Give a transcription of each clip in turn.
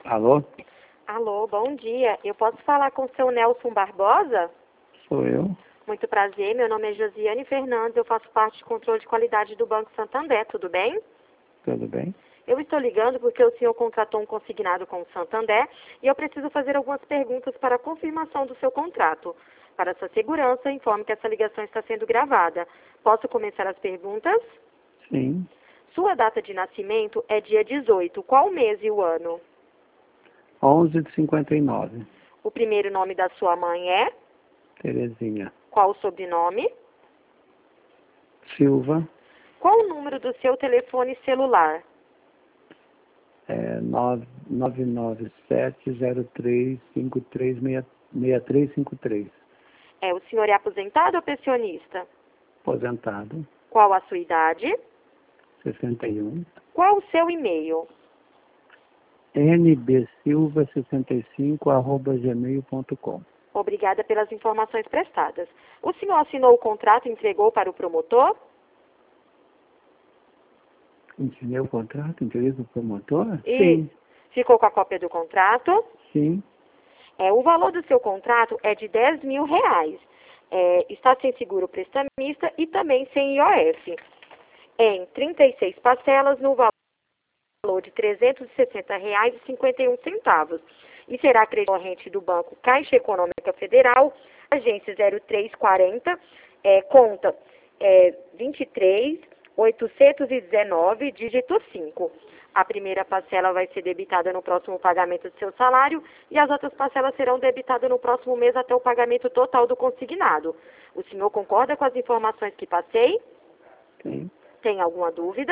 Alô? Alô, bom dia. Eu posso falar com o seu Nelson Barbosa? Sou eu. Muito prazer, meu nome é Josiane Fernandes, eu faço parte de controle de qualidade do Banco Santander, tudo bem? Tudo bem? Eu estou ligando porque o senhor contratou um consignado com o Santander e eu preciso fazer algumas perguntas para a confirmação do seu contrato. Para sua segurança, informe que essa ligação está sendo gravada. Posso começar as perguntas? Sim. Sua data de nascimento é dia 18. Qual o mês e o ano? 11:59. O primeiro nome da sua mãe é? Terezinha. Qual o sobrenome? Silva. Qual o número do seu telefone celular? 997035363. O senhor é aposentado ou pensionista? Aposentado. Qual a sua idade? 61. Qual o seu e-mail? nbsilva65@gmail.com. Obrigada pelas informações prestadas. O senhor assinou o contrato e entregou para o promotor? Ensinei o contrato, entreguei para o promotor? E Sim. ficou com a cópia do contrato? Sim. O valor do seu contrato é de R$ 10.000. Está sem seguro prestamista e também sem IOF. Em 36 parcelas no valor de R$ 360,51 e será crédito corrente do Banco Caixa Econômica Federal, agência 0340, conta 23.819, dígito 5. A primeira parcela vai ser debitada no próximo pagamento do seu salário e as outras parcelas serão debitadas no próximo mês até o pagamento total do consignado. O senhor concorda com as informações que passei? Sim. Tem alguma dúvida?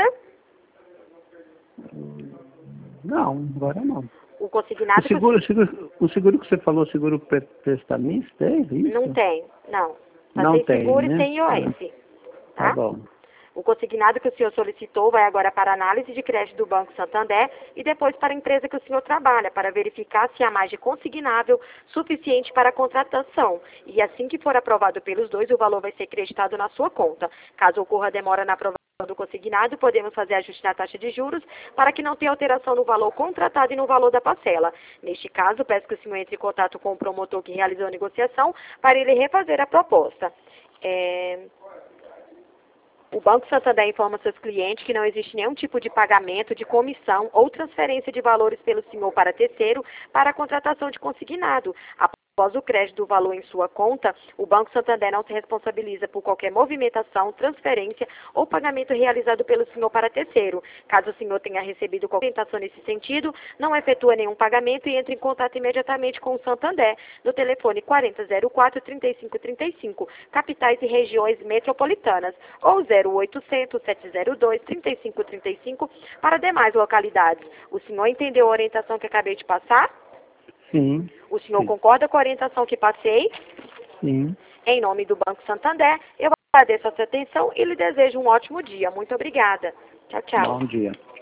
Não, agora não. O consignado... O seguro que você falou, seguro prestamista, é isso? Não tem, não. Está Não sem tem, seguro né? e sem IOF. Tá Tá? bom. O consignado que o senhor solicitou vai agora para a análise de crédito do Banco Santander e depois para a empresa que o senhor trabalha, para verificar se há margem consignável suficiente para a contratação. E assim que for aprovado pelos dois, o valor vai ser creditado na sua conta. Caso ocorra demora na aprovação do consignado, podemos fazer ajuste na taxa de juros para que não tenha alteração no valor contratado e no valor da parcela. Neste caso, peço que o senhor entre em contato com o promotor que realizou a negociação para ele refazer a proposta. O Banco Santander informa seus clientes que não existe nenhum tipo de pagamento, de comissão ou transferência de valores pelo senhor para terceiro para a contratação de consignado. Após o crédito do valor em sua conta, o Banco Santander não se responsabiliza por qualquer movimentação, transferência ou pagamento realizado pelo senhor para terceiro. Caso o senhor tenha recebido qualquer orientação nesse sentido, não efetua nenhum pagamento e entre em contato imediatamente com o Santander no telefone 4004-3535, capitais e regiões metropolitanas, ou 0800-702-3535 para demais localidades. O senhor entendeu a orientação que acabei de passar? Sim. O senhor concorda com a orientação que passei? Sim. Em nome do Banco Santander, eu agradeço a sua atenção e lhe desejo um ótimo dia. Muito obrigada. Tchau, tchau. Bom dia.